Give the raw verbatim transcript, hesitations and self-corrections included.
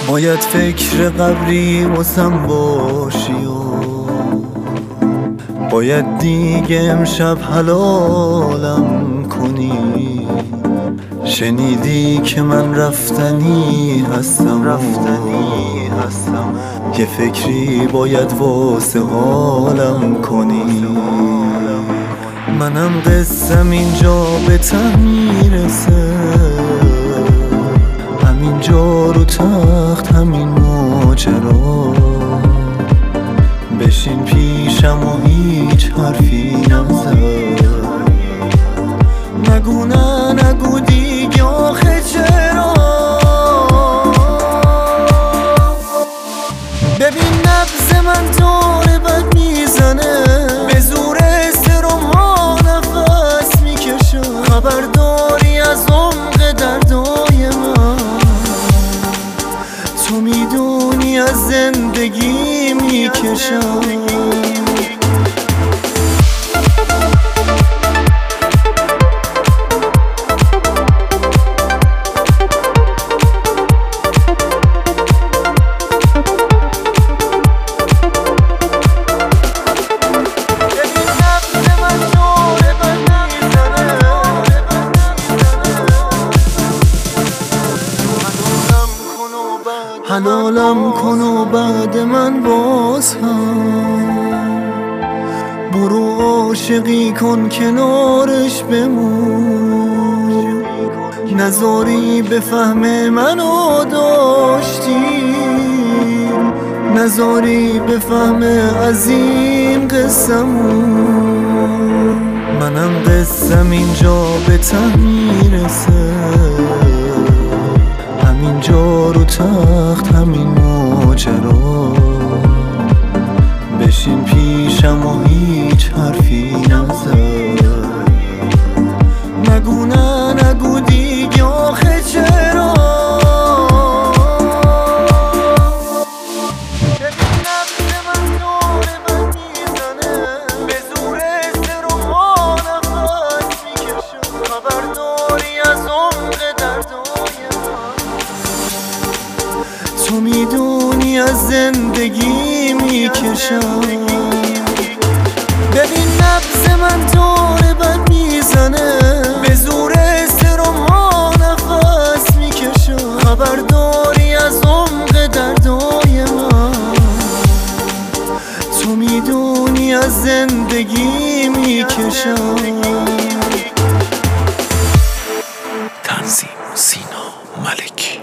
باید فکر قبری واسم باشی و باید دیگه امشب حلالم کنی. شنیدی که من رفتنی هستم رفتنی هستم یه فکری باید واسه حالم کنی. منم قسم اینجا به ته میرسه، همینجا رو تخت همین ماجرا. بشین پیشم و هیچ حرفی نزن، نگو نه نگو دیگه آخه چرا. ببین نبض من داره بد میزنه، به زور سرم ها نفس میکشم. خبرداری از عمق دردای من، تو میدونی از زندگی میکشم. حلالم کن و بعد من باز هم برو عاشقی کن کنارش بمون. نذاری بفهم منو داشتی، نذاری بفهم عظیم قصمون. منم قصم اینجا به ته میرسه، همینجا رو تخت همین ماجرا. بشین پیشم و هیچ حرفی نزن، نگو نه نگو دیگه آخه چرا. ببین نبض من داره بد میزنه، به زور سرم ها نفس میکشم. خبرداری از عمق دردای من، تو میدونی از زندگی میکشم. ببین نبض من داره بد میزنه، به زور سرم ها نفس میکشم. خبرداری از عمق دردای من، تو میدونی از زندگی میکشم. تنظیم سینا ملکی.